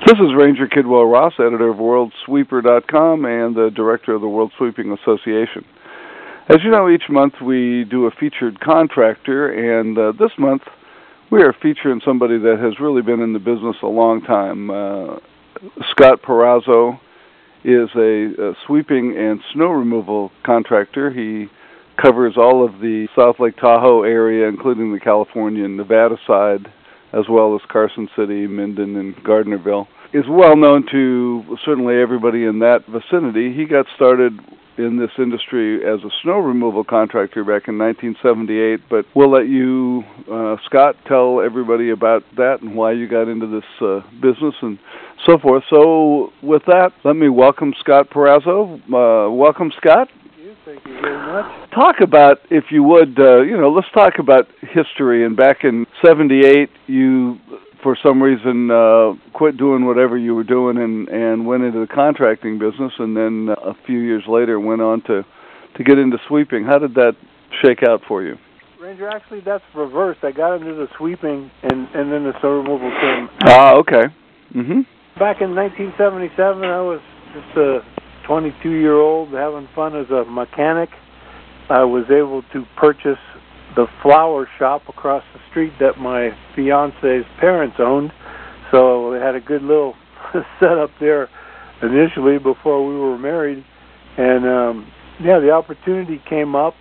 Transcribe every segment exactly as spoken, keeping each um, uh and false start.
This is Ranger Kidwell Ross, editor of World Sweeper dot com and the director of the World Sweeping Association. As you know, each month we do a featured contractor, and uh, this month we are featuring somebody that has really been in the business a long time. Uh, Scott Perazzo is a, a sweeping and snow removal contractor. He covers all of the South Lake Tahoe area, including the California and Nevada side, as well as Carson City, Minden, and Gardnerville. Is well known to certainly everybody in that vicinity. He got started in this industry as a snow removal contractor back in nineteen seventy-eight, but we'll let you, uh, Scott, tell everybody about that and why you got into this uh, business and so forth. So with that, let me welcome Scott Perazzo. Uh, welcome, Scott. Thank you very much. Talk about, if you would, uh, you know, let's talk about history. And back in seventy-eight, you, for some reason, uh, quit doing whatever you were doing and, and went into the contracting business, and then a few years later went on to, to get into sweeping. How did that shake out for you? Ranger, actually, that's reversed. I got into the sweeping, and, and then the snow removal came. Ah, okay. Mm-hmm. Back in nineteen seventy-seven, I was just a twenty-two-year-old having fun as a mechanic. I was able to purchase the flower shop across the street that my fiance's parents owned, so we had a good little setup there initially before we were married. And um, yeah, the opportunity came up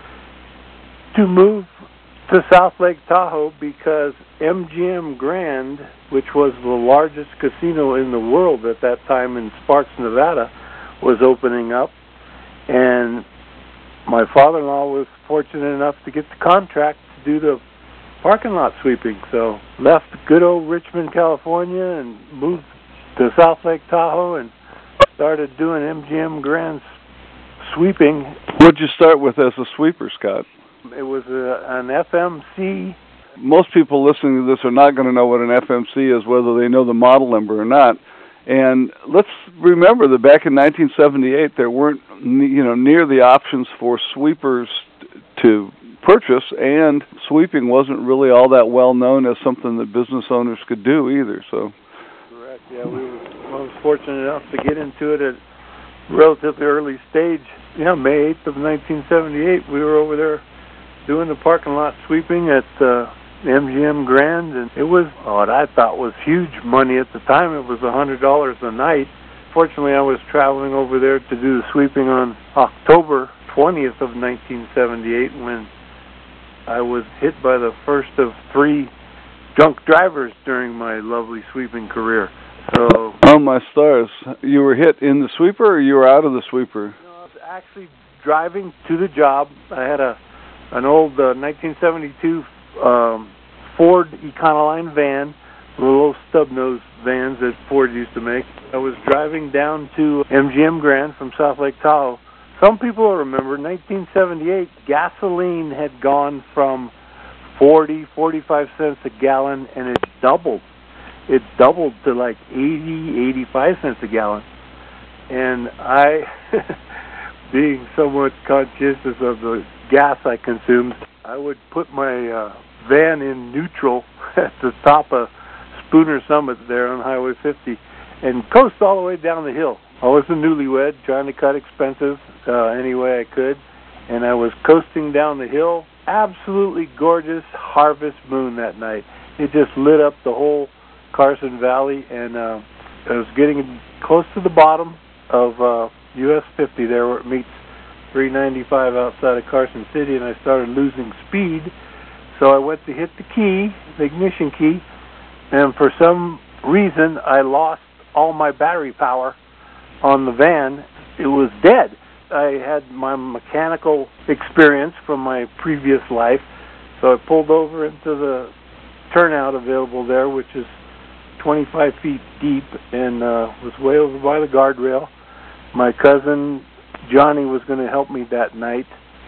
to move to South Lake Tahoe because M G M Grand, which was the largest casino in the world at that time in Sparks, Nevada, was opening up, and my father-in-law was fortunate enough to get the contract to do the parking lot sweeping. So left good old Richmond, California, and moved to South Lake Tahoe and started doing M G M Grand's sweeping. What did you start with as a sweeper, Scott? It was a, an F M C. Most people listening to this are not going to know what an F M C is, whether they know the model number or not. And let's remember that back in nineteen seventy-eight, there weren't, you know, near the options for sweepers to purchase, and sweeping wasn't really all that well known as something that business owners could do either. So, correct. Yeah, we were I was fortunate enough to get into it at a relatively early stage. Yeah, May eighth of nineteen seventy-eight, we were over there doing the parking lot sweeping at uh, M G M Grand, and it was what I thought was huge money at the time. It was one hundred dollars a night. Fortunately, I was traveling over there to do the sweeping on October twentieth of nineteen seventy-eight when I was hit by the first of three drunk drivers during my lovely sweeping career. So, oh my stars, you were hit in the sweeper or you were out of the sweeper? You know, I was actually driving to the job. I had a an old uh, nineteen seventy-two Um, Ford Econoline van, the little stub-nose vans that Ford used to make. I was driving down to M G M Grand from South Lake Tahoe. Some people will remember nineteen seventy-eight, gasoline had gone from forty, forty-five cents a gallon, and it doubled. It doubled to like eighty, eighty-five cents a gallon. And I, being somewhat conscientious of the gas I consumed, I would put my uh, van in neutral at the top of Spooner Summit there on Highway fifty and coast all the way down the hill. I was a newlywed trying to cut expenses uh, any way I could, and I was coasting down the hill. Absolutely gorgeous harvest moon that night. It just lit up the whole Carson Valley, and uh, I was getting close to the bottom of uh, U S fifty there where it meets three ninety-five outside of Carson City, and I started losing speed. So I went to hit the key, the ignition key, and for some reason I lost all my battery power on the van. It was dead. I had my mechanical experience from my previous life, so I pulled over into the turnout available there, which is twenty-five feet deep, and uh, was way over by the guardrail. My cousin Johnny was going to help me that night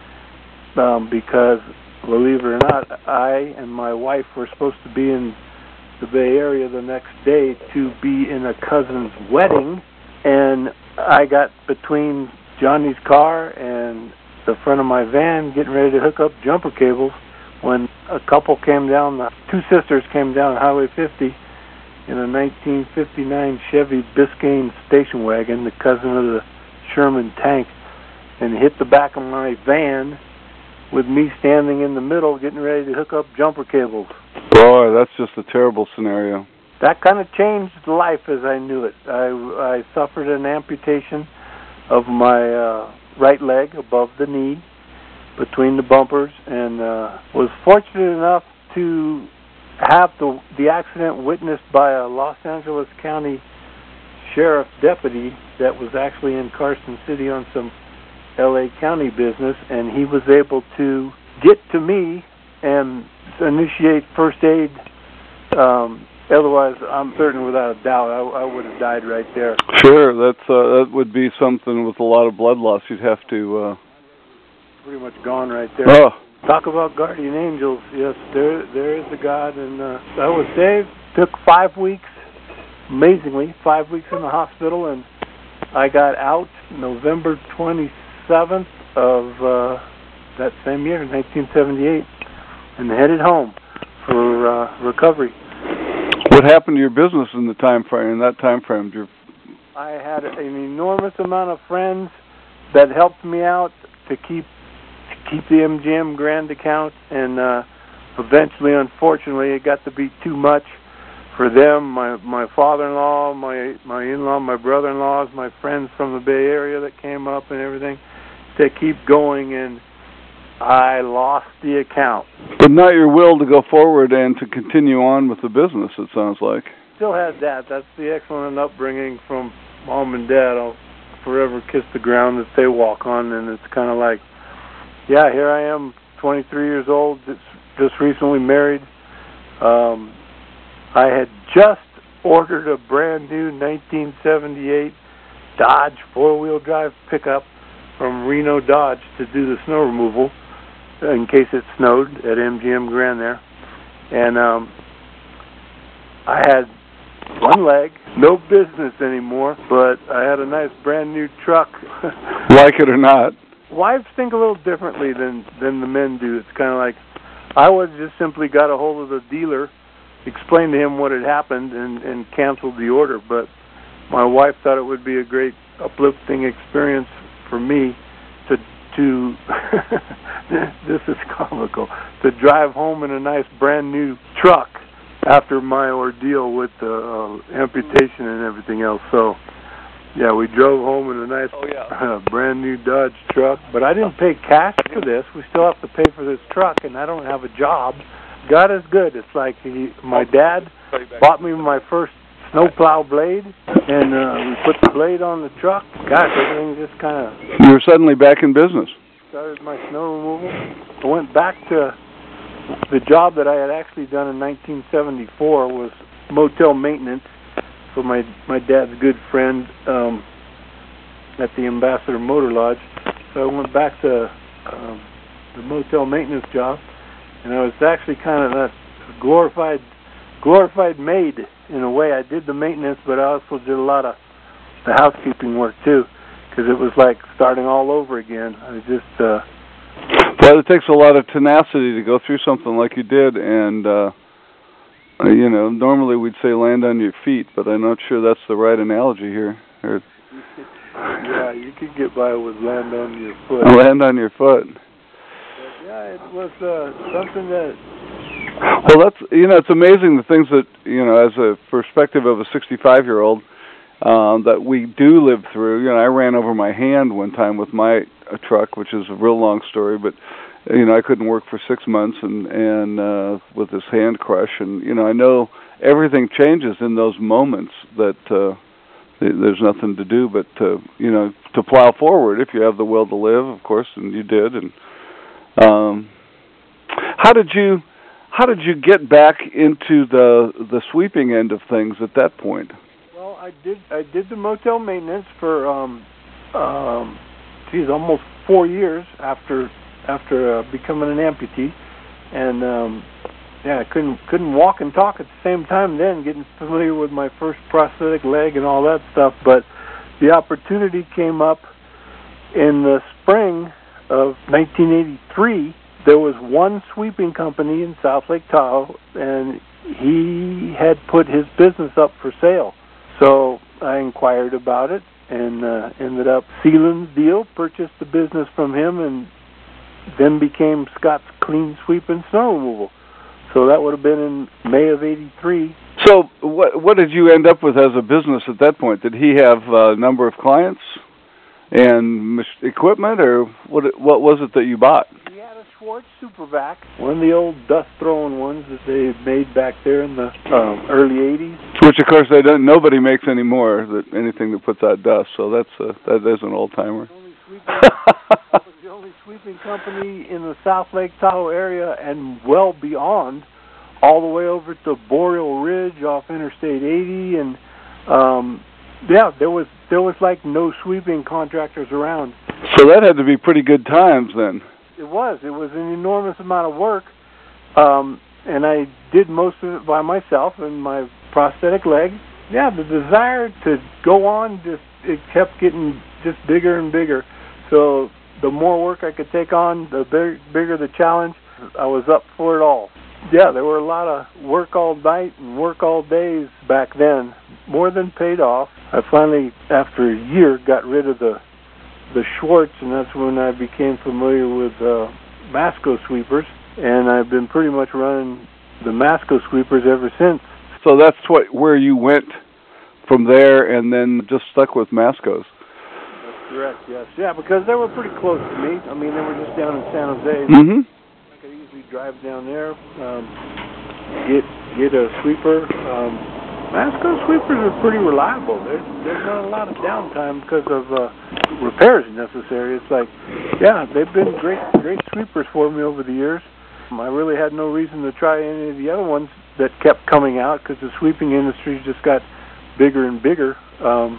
um, because, believe it or not, I and my wife were supposed to be in the Bay Area the next day to be in a cousin's wedding, and I got between Johnny's car and the front of my van getting ready to hook up jumper cables when a couple came down, the two sisters came down Highway fifty in a nineteen fifty-nine Chevy Biscayne station wagon, the cousin of the Sherman tank, and hit the back of my van with me standing in the middle getting ready to hook up jumper cables. Boy, that's just a terrible scenario. That kind of changed life as I knew it. I, I suffered an amputation of my uh, right leg above the knee, between the bumpers, and uh, was fortunate enough to have the the accident witnessed by a Los Angeles County Sheriff deputy that was actually in Carson City on some L A County business, and he was able to get to me and initiate first aid. Um, otherwise, I'm certain without a doubt I, I would have died right there. Sure, that's uh, that would be something with a lot of blood loss. You'd have to. Uh... Pretty much gone right there. Oh. Talk about guardian angels. Yes, there there is a God, and uh, I was saved. Took five weeks, amazingly, five weeks in the hospital, and I got out November twenty-seventh of uh, that same year, nineteen seventy-eight, and headed home for uh, recovery. What happened to your business in the time frame? In that time frame, Your... I had an enormous amount of friends that helped me out to keep. keep the M G M Grand account, and uh, eventually, unfortunately, it got to be too much for them, my my father-in-law, my my in-law, my brother-in-laws, my friends from the Bay Area that came up and everything, to keep going, and I lost the account. But not your will to go forward and to continue on with the business, it sounds like. Still had that. That's the excellent upbringing from mom and dad. I'll forever kiss the ground that they walk on, and it's kind of like, yeah, here I am, twenty-three years old, just, just recently married. Um, I had just ordered a brand new nineteen seventy-eight Dodge four-wheel drive pickup from Reno Dodge to do the snow removal in case it snowed at M G M Grand there. And um, I had one leg, no business anymore, but I had a nice brand new truck. Like it or not. Wives think a little differently than, than the men do. It's kind of like, I would have just simply got a hold of the dealer, explained to him what had happened, and, and canceled the order. But my wife thought it would be a great uplifting experience for me to, to this is comical, to drive home in a nice brand new truck after my ordeal with the uh, amputation and everything else. So, yeah, we drove home in a nice oh, yeah. uh, brand new Dodge truck. But I didn't pay cash for this. We still have to pay for this truck, and I don't have a job. God is good. It's like he, my dad bought me my first snowplow blade, and uh, we put the blade on the truck. Gosh, everything just kind of... You were suddenly back in business. Started my snow removal. I went back to the job that I had actually done in nineteen seventy-four, was motel maintenance for my my dad's good friend um, at the Ambassador Motor Lodge. So I went back to um, the motel maintenance job, and I was actually kind of a glorified glorified maid in a way. I did the maintenance, but I also did a lot of the housekeeping work too, because it was like starting all over again. I just uh, well, it takes a lot of tenacity to go through something like you did, and uh, you know, normally we'd say land on your feet, but I'm not sure that's the right analogy here. Or, yeah, you could get by with land on your foot. Land on your foot. But yeah, it was uh, something that... Well, that's, you know, it's amazing the things that, you know, as a perspective of a sixty-five-year-old, um, that we do live through. You know, I ran over my hand one time with my uh, truck, which is a real long story, but, you know, I couldn't work for six months and, and uh, with this hand crush. And, you know, I know everything changes in those moments that uh, there's nothing to do but, to, you know, to plow forward if you have the will to live, of course, and you did. And um, how did you... How did you get back into the the sweeping end of things at that point? Well, I did I did the motel maintenance for um um geez, almost four years after after uh, becoming an amputee, and um, yeah, I couldn't couldn't walk and talk at the same time. Then getting familiar with my first prosthetic leg and all that stuff, but the opportunity came up in the spring of nineteen eighty-three. there was one sweeping company in South Lake Tahoe, and he had put his business up for sale. So I inquired about it and uh, ended up sealing the deal, purchased the business from him, and then became Scott's Clean Sweep and Snow Removal. So that would have been in May of eighty-three. So what what did you end up with as a business at that point? Did he have a number of clients and equipment, or what what was it that you bought? He had a Schwartz Supervac, one of the old dust-throwing ones that they made back there in the um, early eighties. Which, of course, they don't. Nobody makes anymore. That anything that puts out dust. So that's a, that is an old timer. That was the only sweeping company in the South Lake Tahoe area, and well beyond, all the way over to Boreal Ridge off Interstate eighty, and um, yeah, there was there was like no sweeping contractors around. So that had to be pretty good times then. It was. It was an enormous amount of work, um, and I did most of it by myself and my prosthetic leg. Yeah, the desire to go on just it kept getting just bigger and bigger. So the more work I could take on, the big, bigger the challenge. I was up for it all. Yeah, there were a lot of work all night and work all days back then. More than paid off. I finally, after a year, got rid of the the Schwartz, and that's when I became familiar with uh, Masco sweepers. And I've been pretty much running the Masco sweepers ever since. So that's what where you went from there, and then just stuck with Mascos. That's correct. Yes. Yeah, because they were pretty close to me. I mean, they were just down in San Jose. Mm-hmm. I could easily drive down there, um, get get a sweeper. Um, Masco sweepers are pretty reliable. There's there's not a lot of downtime because of uh, repairs necessary. It's like, yeah, they've been great great sweepers for me over the years. I really had no reason to try any of the other ones that kept coming out because the sweeping industry just got bigger and bigger um,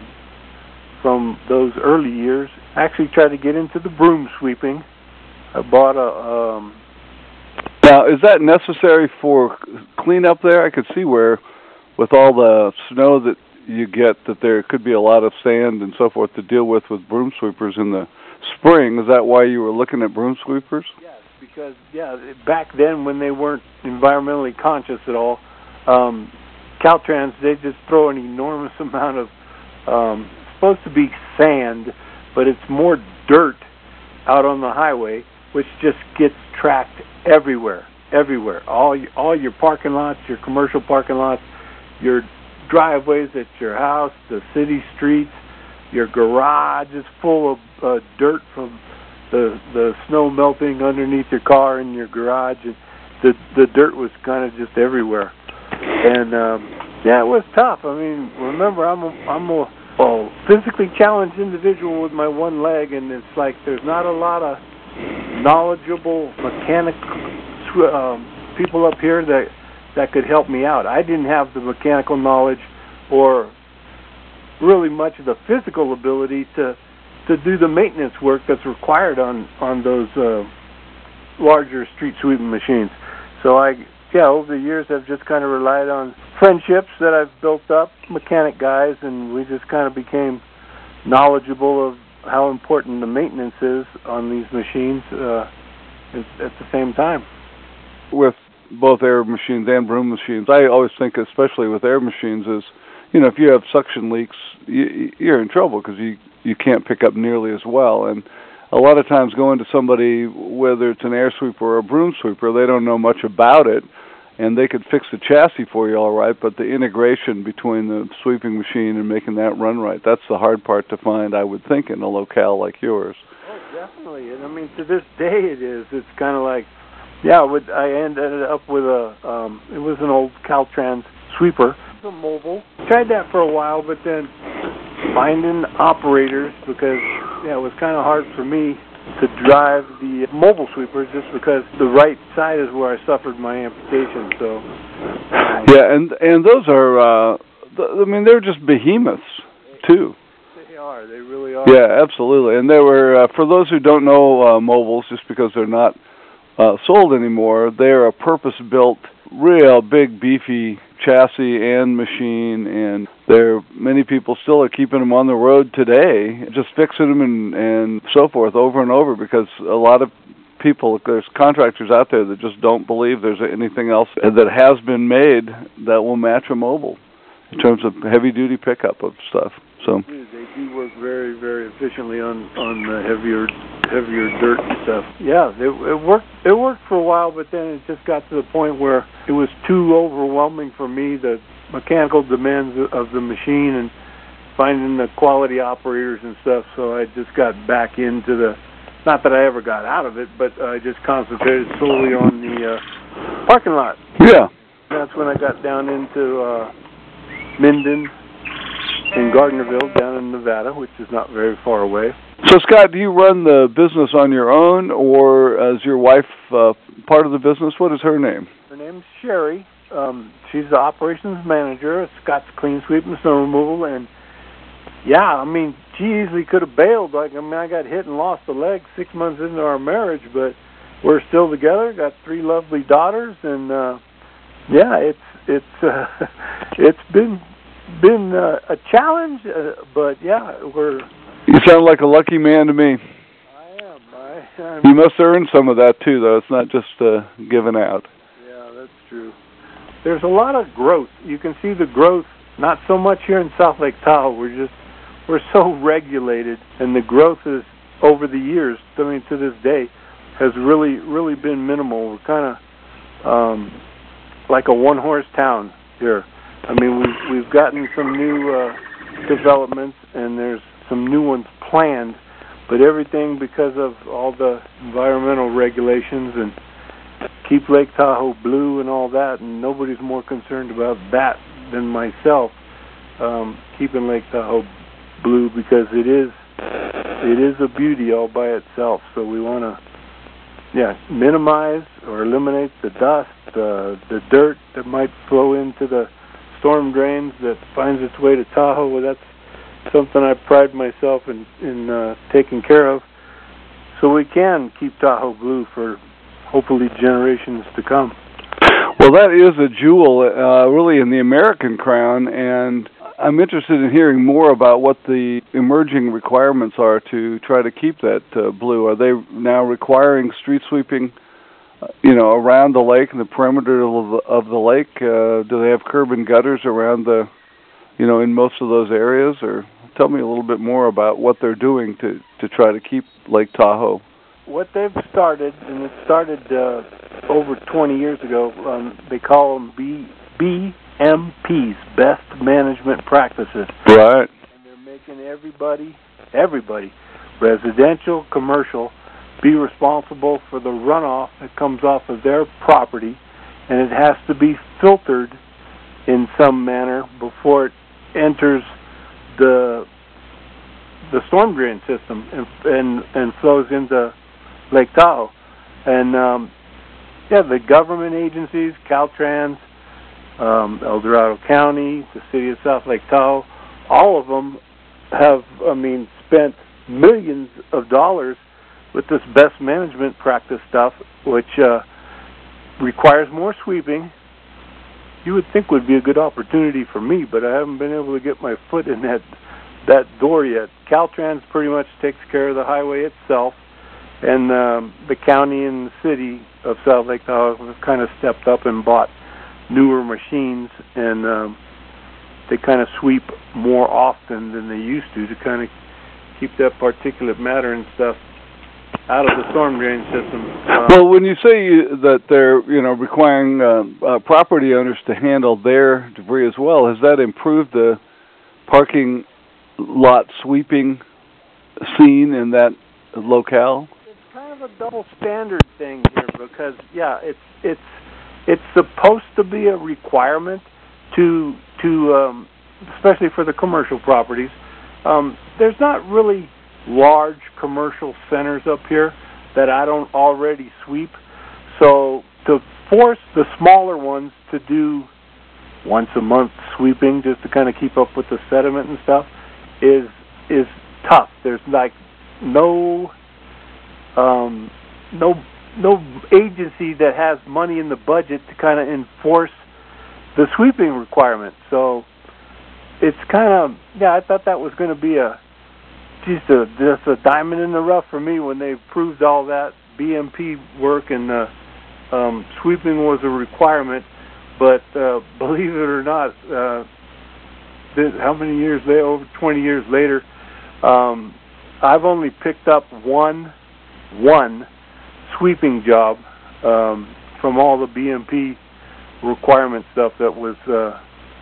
from those early years. I actually tried to get into the broom sweeping. I bought a... Um, now, is that necessary for cleanup there? I could see where, with all the snow that you get, that there could be a lot of sand and so forth to deal with with broom sweepers in the spring. Is that why you were looking at broom sweepers? Yes, because, yeah, back then when they weren't environmentally conscious at all, um, Caltrans, they just throw an enormous amount of, um, it's supposed to be sand, but it's more dirt out on the highway, which just gets tracked everywhere, everywhere. All your, all your parking lots, your commercial parking lots, your driveways at your house, the city streets, your garage is full of uh, dirt from the the snow melting underneath your car in your garage. And the the dirt was kind of just everywhere. And um, yeah, it was tough. I mean, remember, I'm a, I'm a well, physically challenged individual with my one leg, and it's like there's not a lot of knowledgeable mechanic um, people up here that that could help me out. I didn't have the mechanical knowledge or really much of the physical ability to to do the maintenance work that's required on on those uh, larger street sweeping machines. So I, yeah, over the years I've just kind of relied on friendships that I've built up, mechanic guys, and we just kind of became knowledgeable of how important the maintenance is on these machines uh, at the same time. With both air machines and broom machines, I always think, especially with air machines, is, you know, if you have suction leaks, you, you're in trouble because you, you can't pick up nearly as well. And a lot of times going to somebody, whether it's an air sweeper or a broom sweeper, they don't know much about it, and they could fix the chassis for you all right, but the integration between the sweeping machine and making that run right, that's the hard part to find, I would think, in a locale like yours. Oh, definitely. And I mean, to this day it is. It's kind of like, yeah, with, I ended up with a, um, it was an old Caltrans sweeper, a mobile. Tried that for a while, but then finding operators, because, yeah, it was kind of hard for me to drive the mobile sweepers just because the right side is where I suffered my amputation. So, um, yeah, and and those are, uh, th- I mean, they're just behemoths too. They are. They really are. Yeah, absolutely. And they were, uh, for those who don't know uh, mobiles, just because they're not uh, sold anymore, they're a purpose-built, real big, beefy chassis and machine, and there many people still are keeping them on the road today, just fixing them and, and so forth over and over, because a lot of people, there's contractors out there that just don't believe there's anything else that has been made that will match a mobile in terms of heavy-duty pickup of stuff. So they do, they do work very, very efficiently on on the heavier heavier dirt and stuff. Yeah, it, it worked. It worked for a while, but then it just got to the point where it was too overwhelming for me, the mechanical demands of the machine and finding the quality operators and stuff. So I just got back into the. Not that I ever got out of it, but I just concentrated solely on the uh, parking lot. Yeah, that's when I got down into uh, Minden in Gardnerville, down in Nevada, which is not very far away. So, Scott, do you run the business on your own, or is your wife uh, part of the business? What is her name? Her name's Sherry. Um, she's the operations manager at Scott's Clean Sweep and Snow Removal, and yeah, I mean, she easily could have bailed. Like, I mean, I got hit and lost a leg six months into our marriage, but we're still together. Got three lovely daughters, and uh, yeah, it's it's uh, it's been. Been uh, a challenge, uh, but yeah, we're. You sound like a lucky man to me. I am. I, I'm, you must earn some of that too, though. It's not just uh, given out. Yeah, that's true. There's a lot of growth. You can see the growth. Not so much here in South Lake Tahoe. We're just we're so regulated, and the growth is over the years. I mean, to this day, has really really been minimal. We're kind of um, like a one-horse town here. I mean, we've, we've gotten some new uh, developments, and there's some new ones planned, but everything because of all the environmental regulations and keep Lake Tahoe blue and all that, and nobody's more concerned about that than myself, um, keeping Lake Tahoe blue, because it is it is a beauty all by itself. So we want to, yeah, minimize or eliminate the dust, uh, the dirt that might flow into the storm drains that finds its way to Tahoe. Well, that's something I pride myself in, in uh, taking care of, so we can keep Tahoe blue for hopefully generations to come. Well, that is a jewel, uh, really, in the American crown, and I'm interested in hearing more about what the emerging requirements are to try to keep that uh, blue. Are they now requiring street sweeping, you know, around the lake and the perimeter of the, of the lake? Uh, do they have curb and gutters around the, you know, in most of those areas? Or tell me a little bit more about what they're doing to, to try to keep Lake Tahoe. What they've started, and it started uh, over twenty years ago, um, they call them B, B M Ps, Best Management Practices. Right. And they're making everybody, everybody, residential, commercial, be responsible for the runoff that comes off of their property, and it has to be filtered in some manner before it enters the the storm drain system and and, and flows into Lake Tahoe. And um, yeah, the government agencies, Caltrans, um, El Dorado County, the city of South Lake Tahoe, all of them have, I mean, spent millions of dollars with this best management practice stuff, which uh, requires more sweeping. You would think would be a good opportunity for me, but I haven't been able to get my foot in that that door yet. Caltrans pretty much takes care of the highway itself, and um, the county and the city of South Lake Tahoe have kind of stepped up and bought newer machines, and um, they kind of sweep more often than they used to to kind of keep that particulate matter and stuff out of the storm drain system. Uh, well, when you say that they're, you know, requiring uh, uh, property owners to handle their debris as well, has that improved the parking lot sweeping scene in that locale? It's kind of a double standard thing here, because yeah, it's it's it's supposed to be a requirement to to um, especially for the commercial properties. Um, there's not really large commercial centers up here that I don't already sweep. So to force the smaller ones to do once a month sweeping just to kind of keep up with the sediment and stuff is is tough. There's like no um, no no agency that has money in the budget to kind of enforce the sweeping requirement. So it's kind of, yeah, I thought that was going to be a just a, just a diamond in the rough for me when they proved all that B M P work, and uh, um, sweeping was a requirement. But uh, believe it or not, uh, this, how many years later? Over twenty years later, um, I've only picked up one one sweeping job um, from all the B M P requirement stuff that was uh,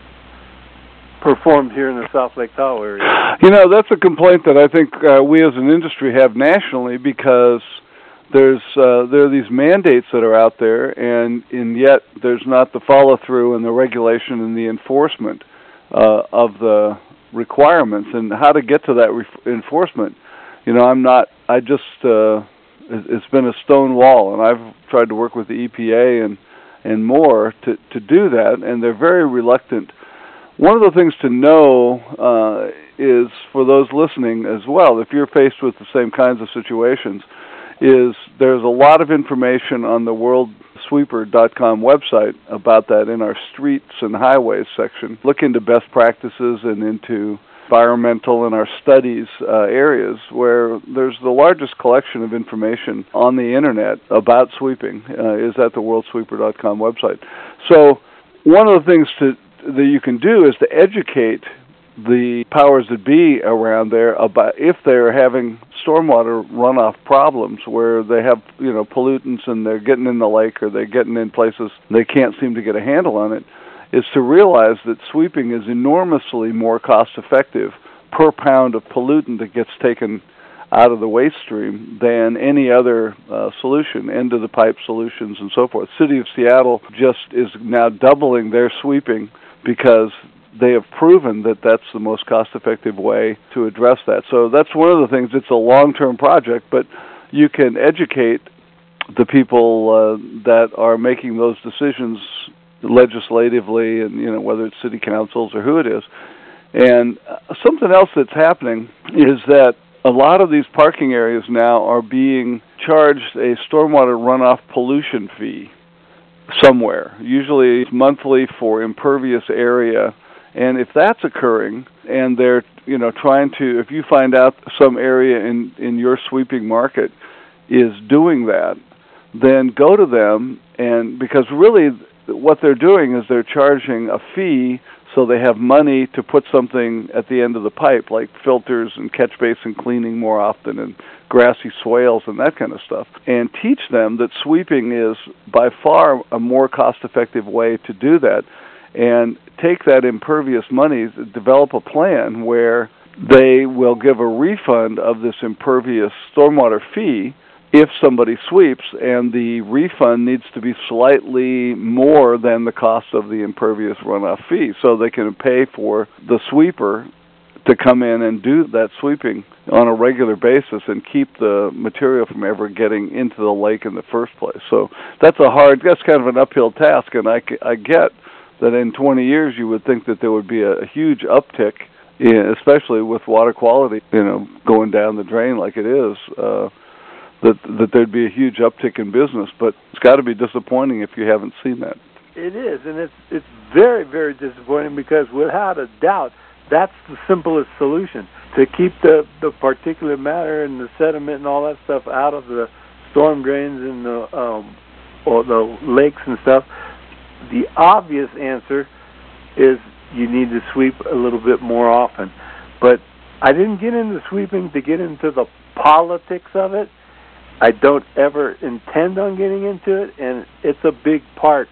performed here in the South Lake Tahoe area. You know, that's a complaint that I think uh, we as an industry have nationally, because there's uh, there are these mandates that are out there, and, and yet there's not the follow-through and the regulation and the enforcement uh, of the requirements, and how to get to that re- enforcement. You know, I'm not, I just, uh, it's been a stone wall, and I've tried to work with the E P A and, and more to, to do that, and they're very reluctant. One of the things to know uh, is, for those listening as well, if you're faced with the same kinds of situations, is there's a lot of information on the world sweeper dot com website about that in our streets and highways section. Look into best practices and into environmental and our studies uh, areas, where there's the largest collection of information on the internet about sweeping uh, is at the world sweeper dot com website. So one of the things to that you can do is to educate the powers that be around there about if they're having stormwater runoff problems where they have, you know, pollutants and they're getting in the lake, or they're getting in places they can't seem to get a handle on it, is to realize that sweeping is enormously more cost effective per pound of pollutant that gets taken out of the waste stream than any other uh, solution, end of the pipe solutions and so forth. City of Seattle just is now doubling their sweeping because they have proven that that's the most cost-effective way to address that. So that's one of the things. It's a long-term project, but you can educate the people uh, that are making those decisions legislatively, and, you know, whether it's city councils or who it is. And uh, something else that's happening is that a lot of these parking areas now are being charged a stormwater runoff pollution fee somewhere. Usually it's monthly for impervious area. And if that's occurring, and they're, you know, trying to, if you find out some area in, in your sweeping market is doing that, then go to them, and because really what they're doing is they're charging a fee so they have money to put something at the end of the pipe, like filters and catch basin cleaning more often and grassy swales and that kind of stuff, and teach them that sweeping is by far a more cost-effective way to do that. And take that impervious money, develop a plan where they will give a refund of this impervious stormwater fee if somebody sweeps, and the refund needs to be slightly more than the cost of the impervious runoff fee, so they can pay for the sweeper to come in and do that sweeping on a regular basis and keep the material from ever getting into the lake in the first place. So that's a hard, that's kind of an uphill task, and I, I get that in twenty years you would think that there would be a, a huge uptick, in, especially with water quality, you know, going down the drain like it is, uh, that that there'd be a huge uptick in business. But it's got to be disappointing if you haven't seen that. It is, and it's it's very, very disappointing, because without a doubt, that's the simplest solution, to keep the, the particulate matter and the sediment and all that stuff out of the storm drains and the um, or the lakes and stuff. The obvious answer is you need to sweep a little bit more often. But I didn't get into sweeping to get into the politics of it. I don't ever intend on getting into it, and it's a big part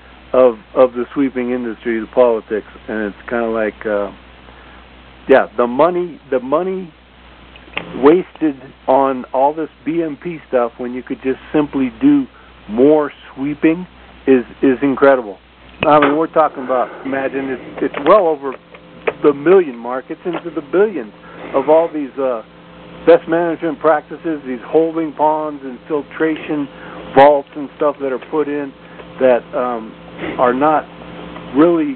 of of the sweeping industry, the politics. And it's kind of like, uh, yeah, the money, the money wasted on all this B M P stuff when you could just simply do more sweeping is is incredible. I mean, we're talking about, imagine, it's, it's well over the million mark. It's into the billions of all these uh, best management practices, these holding ponds and filtration vaults and stuff that are put in that um, are not really,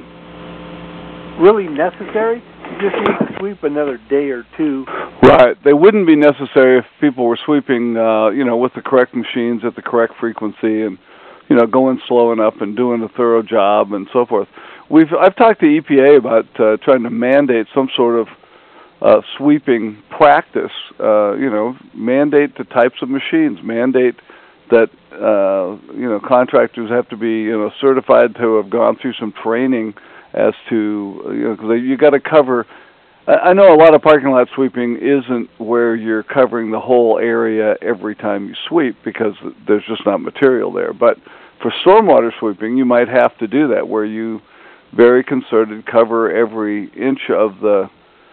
really necessary. You just need to sweep another day or two. Right. They wouldn't be necessary if people were sweeping, uh, you know, with the correct machines at the correct frequency, and, you know, going slow enough and doing a thorough job and so forth. We've I've talked to E P A about uh, trying to mandate some sort of uh, sweeping practice. Uh, you know, mandate the types of machines, mandate that uh, you know contractors have to be you know certified to have gone through some training as to you know because you got to cover. I know a lot of parking lot sweeping isn't where you're covering the whole area every time you sweep because there's just not material there. But for stormwater sweeping, you might have to do that, where you very concerted cover every inch of the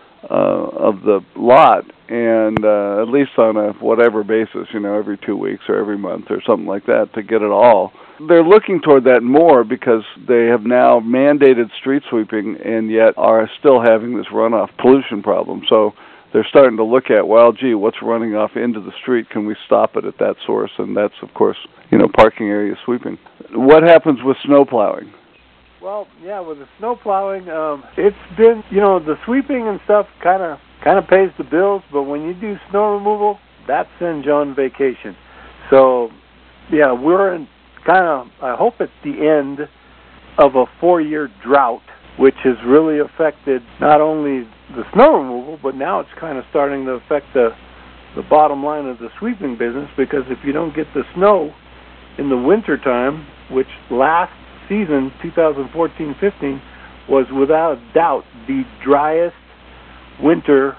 uh, of the lot, and uh, at least on a whatever basis, you know, every two weeks or every month or something like that to get it all. They're looking toward that more because they have now mandated street sweeping and yet are still having this runoff pollution problem. So they're starting to look at, well, gee, what's running off into the street? Can we stop it at that source? And that's, of course, you know, parking area sweeping. What happens with snow plowing? Well, yeah, with the snow plowing, um, it's been, you know, the sweeping and stuff kind of kind of pays the bills, but when you do snow removal, that sends you on vacation. So, yeah, we're in kind of, I hope it's the end of a four-year drought, which has really affected not only the snow removal, but now it's kind of starting to affect the the bottom line of the sweeping business, because if you don't get the snow in the wintertime, which last season, two thousand fourteen fifteen, was without a doubt the driest winter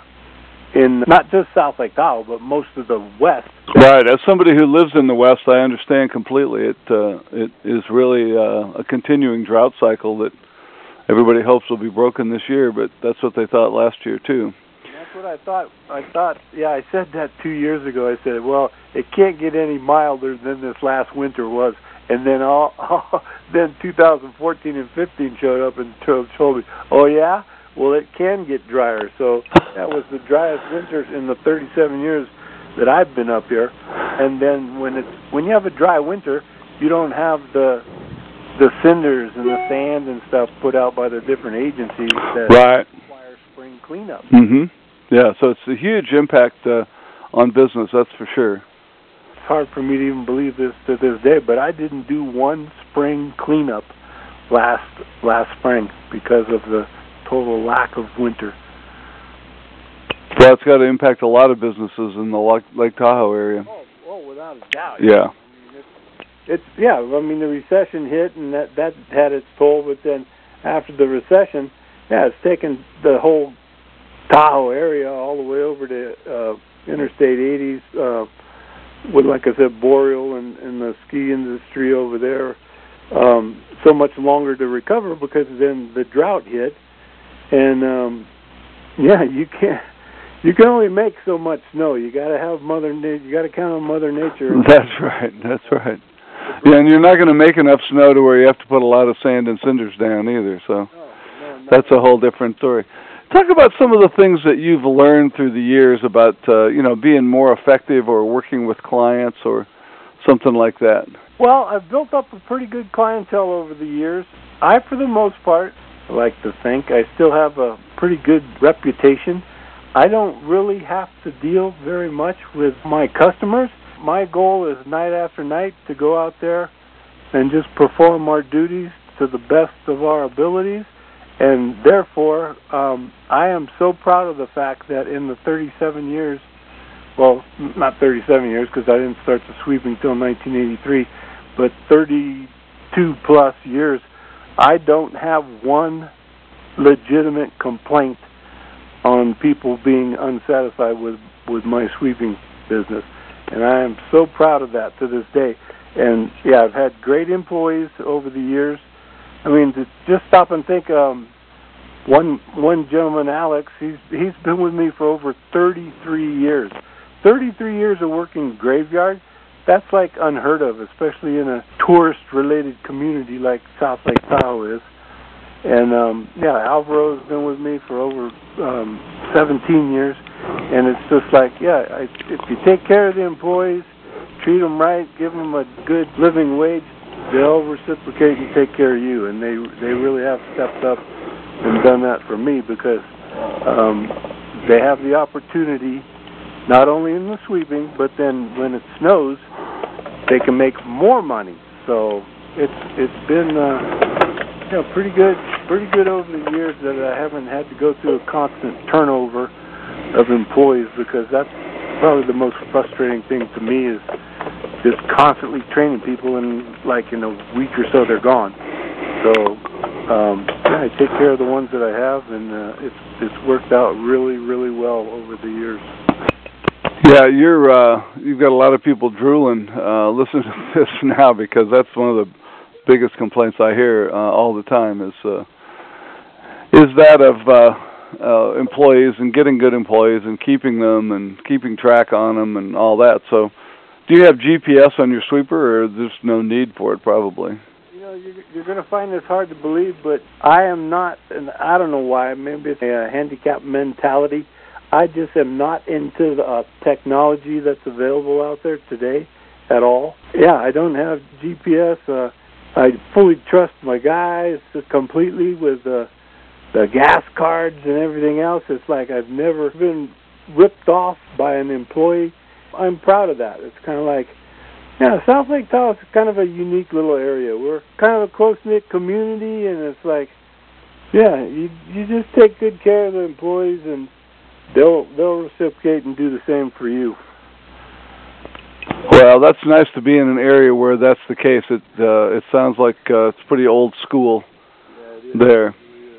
in not just South Lake Tahoe, but most of the West. Right. As somebody who lives in the West, I understand completely. It uh, it is really uh, a continuing drought cycle that everybody hopes will be broken this year, but that's what they thought last year too. That's what I thought. I thought, yeah, I said that two years ago. I said, well, it can't get any milder than this last winter was. And then all, all then two thousand fourteen and fifteen showed up and told me, oh yeah, well it can get drier. So that was the driest winter in the thirty-seven years that I've been up here. And then when it's when you have a dry winter, you don't have the the cinders and the sand and stuff put out by the different agencies that right. require spring cleanup. Mhm. Yeah. So it's a huge impact uh, on business. That's for sure. It's hard for me to even believe this to this day, but I didn't do one spring cleanup last last spring because of the total lack of winter. Well, it's got to impact a lot of businesses in the Lake Tahoe area. Oh, oh without a doubt. Yeah. I mean, it's, it's yeah. I mean, the recession hit, and that that had its toll. But then after the recession, yeah, it's taken the whole Tahoe area all the way over to uh, Interstate eighties. Uh, with, like I said, Boreal and, and the ski industry over there, um, so much longer to recover because then the drought hit, and um, yeah, you can't, you can only make so much snow. You got to have Mother Nature. You got to count on Mother Nature. That's right. That's right. Yeah, and you're not going to make enough snow to where you have to put a lot of sand and cinders down either. So no, no, that's a whole different story. Talk about some of the things that you've learned through the years about, uh, you know, being more effective or working with clients or something like that. Well, I've built up a pretty good clientele over the years. I, for the most part, like to think I still have a pretty good reputation. I don't really have to deal very much with my customers. My goal is night after night to go out there and just perform our duties to the best of our abilities. And therefore, um, I am so proud of the fact that in the thirty-seven years, well, not thirty-seven years because I didn't start the sweeping until nineteen eighty-three, but thirty-two plus years, I don't have one legitimate complaint on people being unsatisfied with, with my sweeping business. And I am so proud of that to this day. And, yeah, I've had great employees over the years. I mean, to just stop and think, um, one one gentleman, Alex, he's he's been with me for over thirty-three years. thirty-three years of working graveyard, that's like unheard of, especially in a tourist-related community like South Lake Tahoe is. And, um, yeah, Alvaro's been with me for over um, seventeen years. And it's just like, yeah, I, if you take care of the employees, treat them right, give them a good living wage, they'll reciprocate and take care of you, and they they really have stepped up and done that for me because um, they have the opportunity not only in the sweeping, but then when it snows, they can make more money. So it's it's been uh, you know pretty good pretty good over the years that I haven't had to go through a constant turnover of employees, because that's probably the most frustrating thing to me, is just constantly training people, and like in a week or so they're gone. So um, yeah, I take care of the ones that I have, and uh, it's it's worked out really, really well over the years. Yeah, you're uh, you've got a lot of people drooling. Uh, listen to this now, because that's one of the biggest complaints I hear uh, all the time is uh, is that of uh, uh, employees, and getting good employees and keeping them and keeping track on them and all that. So, do you have G P S on your sweeper, or there's no need for it? Probably. You know, you're, you're going to find this hard to believe, but I am not, and I don't know why. Maybe it's a handicap mentality. I just am not into the uh, technology that's available out there today at all. Yeah, I don't have G P S. Uh, I fully trust my guys completely with uh, the gas cards and everything else. It's like I've never been ripped off by an employee. I'm proud of that. It's kind of like, yeah, South Lake Tahoe is kind of a unique little area. We're kind of a close-knit community, and it's like, yeah, you you just take good care of the employees, and they'll they'll reciprocate and do the same for you. Well, that's nice to be in an area where that's the case. It uh, it sounds like uh, it's pretty old school yeah, there.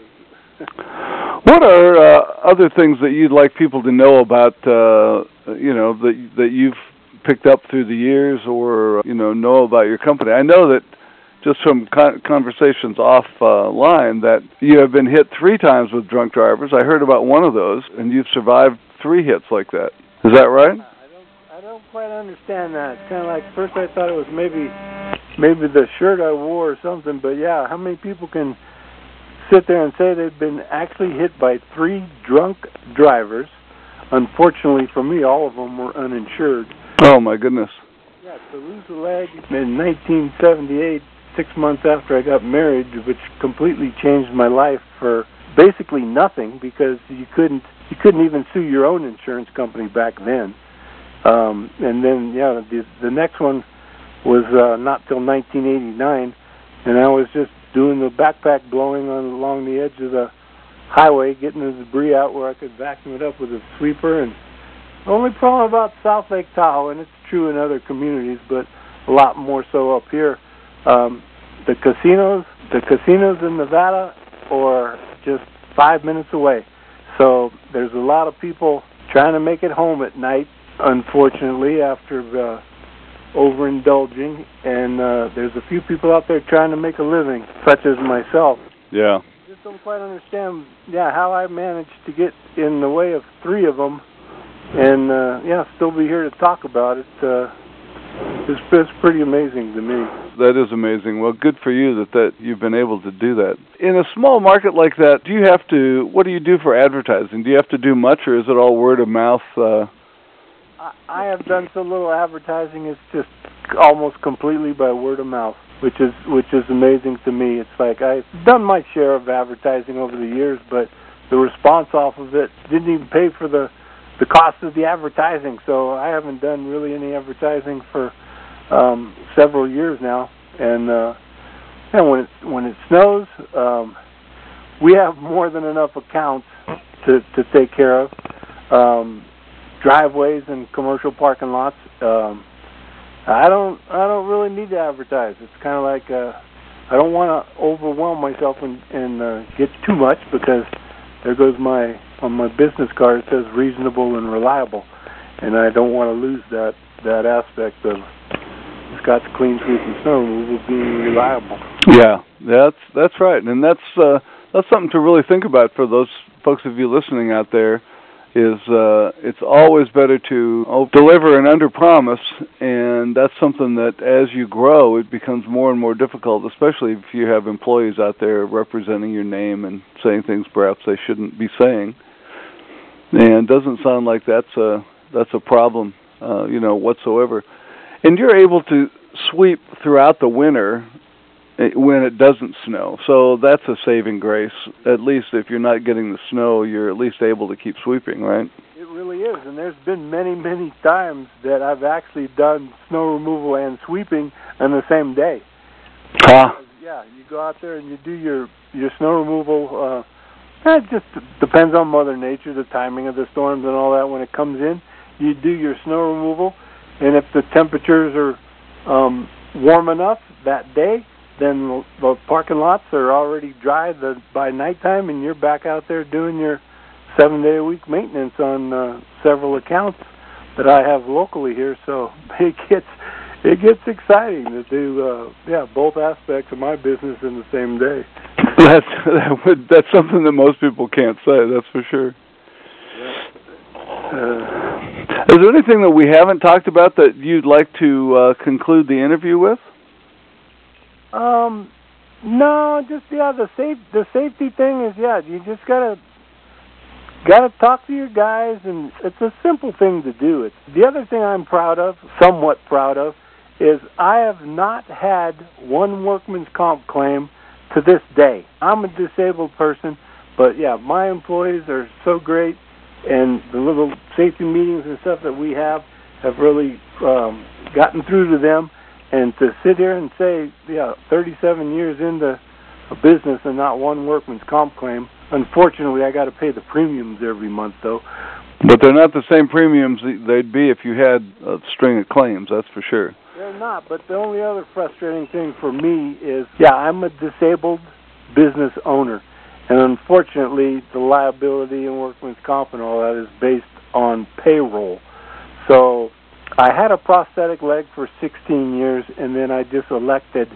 What are uh, other things that you'd like people to know about, uh, you know, that that you've picked up through the years, or, you know, know about your company? I know that just from con- conversations offline uh, that you have been hit three times with drunk drivers. I heard about one of those, and you've survived three hits like that. Is that right? I don't, I don't quite understand that. It's kind of like, first I thought it was maybe, maybe the shirt I wore or something, but yeah, how many people can sit there and say they've been actually hit by three drunk drivers? Unfortunately for me, all of them were uninsured. Oh, my goodness. Yeah, to lose a leg in nineteen seventy-eight, six months after I got married, which completely changed my life for basically nothing, because you couldn't you couldn't even sue your own insurance company back then. Um, and then, yeah, the, the next one was uh, not till nineteen eighty-nine, and I was just doing the backpack blowing on along the edge of the highway, getting the debris out where I could vacuum it up with a sweeper. And the only problem about South Lake Tahoe, and it's true in other communities, but a lot more so up here, um, the casinos, the casinos in Nevada are just five minutes away. So there's a lot of people trying to make it home at night, unfortunately, after uh, overindulging, and uh, there's a few people out there trying to make a living, such as myself. Yeah. I just don't quite understand, yeah, how I managed to get in the way of three of them, and uh, yeah, still be here to talk about it. Uh, it's, it's pretty amazing to me. That is amazing. Well, good for you that, that you've been able to do that. In a small market like that, do you have to, what do you do for advertising? Do you have to do much, or is it all word of mouth? Uh... I, I have done so little advertising, it's just almost completely by word of mouth, which is which is amazing to me. It's like I've done my share of advertising over the years, but the response off of it didn't even pay for the, the cost of the advertising, so I haven't done really any advertising for um, several years now. And uh, and when it when it snows, um, we have more than enough accounts to to take care of. Um, driveways and commercial parking lots. Um, I don't I don't really need to advertise. It's kind of like uh, I don't want to overwhelm myself and, and uh, get too much, because there goes my on my business card it says reasonable and reliable, and I don't want to lose that that aspect of Scott's Clean Sweep and Snow Removal being reliable. Yeah, that's that's right, and that's uh, that's something to really think about for those folks of you listening out there. Is uh, it's always better to oh, deliver and under-promise, and that's something that as you grow, it becomes more and more difficult, especially if you have employees out there representing your name and saying things perhaps they shouldn't be saying. And it doesn't sound like that's a, that's a problem, uh, you know, whatsoever. And you're able to sweep throughout the winter when it doesn't snow. So that's a saving grace. At least if you're not getting the snow, you're at least able to keep sweeping, right? It really is. And there's been many, many times that I've actually done snow removal and sweeping on the same day. Ah. Yeah, you go out there and you do your, your snow removal uh, It just depends on Mother Nature, the timing of the storms and all that. When it comes in, you do your snow removal, and if the temperatures are um, warm enough that day, then the parking lots are already dry the, by nighttime, and you're back out there doing your seven-day-a-week maintenance on uh, several accounts that I have locally here. So it gets it gets exciting to do uh, yeah both aspects of my business in the same day. That's that would that's something that most people can't say. That's for sure. Uh, Is there anything that we haven't talked about that you'd like to uh, conclude the interview with? Um, no, just yeah, the safe the safety thing is yeah, you just gotta gotta talk to your guys, and it's a simple thing to do. It's the other thing I'm proud of, somewhat proud of, is I have not had one workman's comp claim to this day. I'm a disabled person, but yeah, my employees are so great, and the little safety meetings and stuff that we have have really um, gotten through to them. And to sit here and say, yeah, thirty-seven years into a business and not one workman's comp claim, unfortunately, I got to pay the premiums every month, though. But they're not the same premiums they'd be if you had a string of claims, that's for sure. They're not, but the only other frustrating thing for me is, yeah, I'm a disabled business owner, and unfortunately, the liability and workman's comp and all that is based on payroll. So I had a prosthetic leg for sixteen years, and then I just elected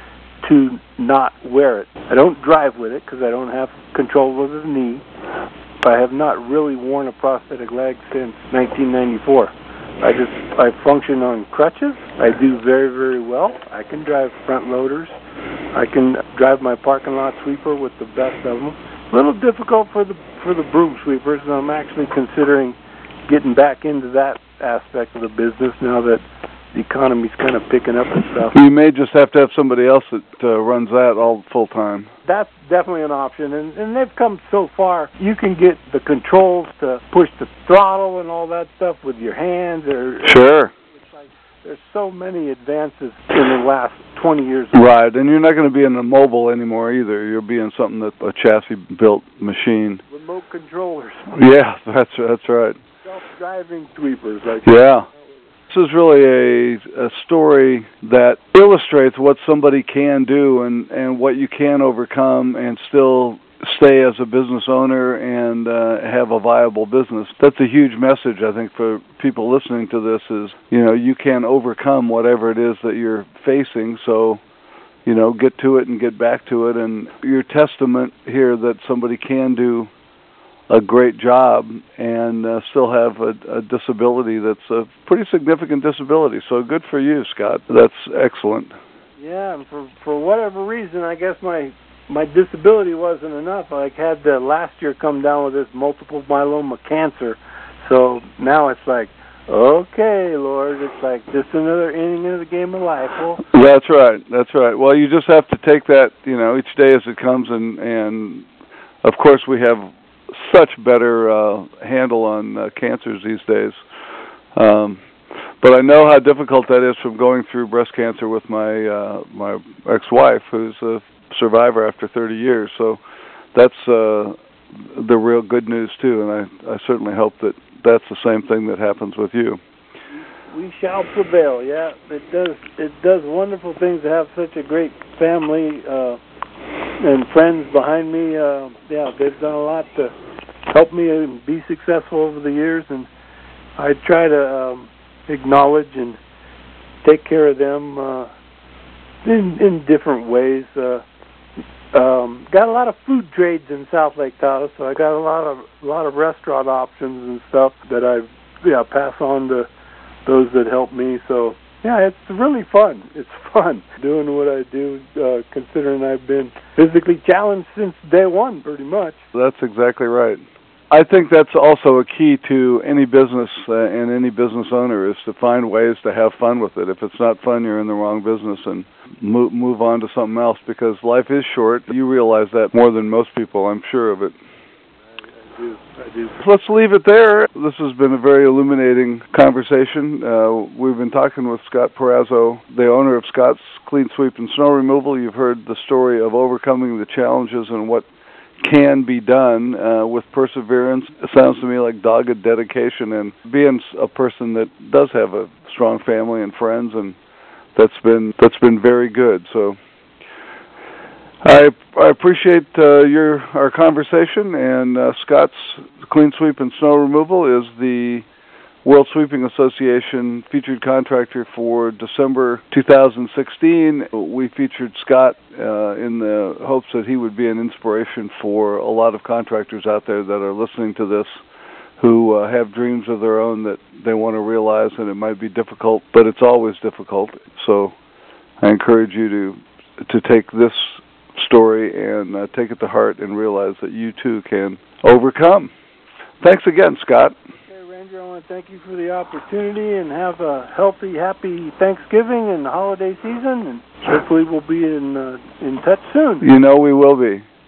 to not wear it. I don't drive with it because I don't have control over the knee. I have not really worn a prosthetic leg since nineteen ninety-four. I just I function on crutches. I do very, very well. I can drive front loaders. I can drive my parking lot sweeper with the best of them. A little difficult for the for the broom sweepers, and I'm actually considering getting back into that aspect of the business now that the economy's kind of picking up and stuff. You may just have to have somebody else that uh, runs that all full time. That's definitely an option, and, and they've come so far. You can get the controls to push the throttle and all that stuff with your hands. Or Sure. It's like, there's so many advances in the last twenty years. Right, and you're not going to be in a mobile anymore either. You'll be in something that's a chassis-built machine. Remote controllers. Yeah, that's that's right. Self-driving sweepers. Like Yeah. This is really a, a story that illustrates what somebody can do and, and what you can overcome and still stay as a business owner and uh, have a viable business. That's a huge message, I think, for people listening to this is, you know, you can overcome whatever it is that you're facing. So, you know, get to it and get back to it. And your testament here that somebody can do a great job and uh, still have a, a disability that's a pretty significant disability. So good for you, Scott. That's excellent. Yeah, and for for whatever reason, I guess my my disability wasn't enough. I had the last year come down with this multiple myeloma cancer. So now it's like, okay, Lord, it's like just another inning of the game of life. Well, that's right. That's right. Well, you just have to take that, you know, each day as it comes, and and of course we have such better uh, handle on uh, cancers these days. Um, but I know how difficult that is from going through breast cancer with my uh, my ex-wife, who's a survivor after thirty years. So that's uh, the real good news too, and I, I certainly hope that that's the same thing that happens with you. We shall prevail. Yeah, it does. It does wonderful things to have such a great family uh, and friends behind me. Uh, yeah, they've done a lot to help me be successful over the years, and I try to um, acknowledge and take care of them uh, in in different ways. Uh, um, got a lot of food trades in South Lake Tahoe, so I got a lot of a lot of restaurant options and stuff that I yeah pass on to those that help me. So yeah, it's really fun. It's fun doing what I do, uh, considering I've been physically challenged since day one, pretty much. That's exactly right. I think that's also a key to any business uh, and any business owner is to find ways to have fun with it. If it's not fun, you're in the wrong business, and move, move on to something else, because life is short. You realize that more than most people, I'm sure of it. I do. I do. Let's leave it there. This has been a very illuminating conversation. Uh, we've been talking with Scott Perazzo, the owner of Scott's Clean Sweep and Snow Removal. You've heard the story of overcoming the challenges and what can be done uh, with perseverance. It sounds to me like dogged dedication and being a person that does have a strong family and friends, and that's been that's been very good. So I I appreciate uh, your our conversation. And uh, Scott's Clean Sweep and Snow Removal is the World Sweeping Association featured contractor for December two thousand sixteen. We featured Scott uh, in the hopes that he would be an inspiration for a lot of contractors out there that are listening to this, who uh, have dreams of their own that they want to realize, and it might be difficult, but it's always difficult. So I encourage you to to take this story and uh, take it to heart and realize that you too can overcome. Thanks again, Scott. Ranger, I want to thank you for the opportunity, and have a healthy, happy Thanksgiving and holiday season, and hopefully we'll be in uh, in touch soon. You know we will be.